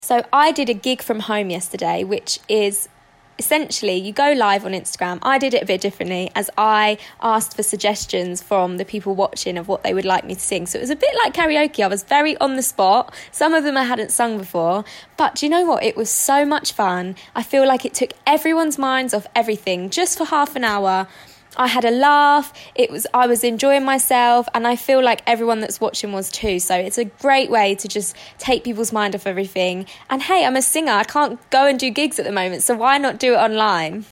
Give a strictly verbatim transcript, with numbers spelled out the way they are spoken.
So I did a gig from home yesterday, which is essentially you go live on Instagram. I did it a bit differently as I asked for suggestions from the people watching of what they would like me to sing. So it was a bit like karaoke. I was very on the spot. Some of them I hadn't sung before. But do you know what? It was so much fun. I feel like it took everyone's minds off everything just for half an hour. I had a laugh, it was I was enjoying myself, and I feel like everyone that's watching was too. So it's a great way to just take people's mind off everything. And hey, I'm a singer, I can't go and do gigs at the moment, so why not do it online?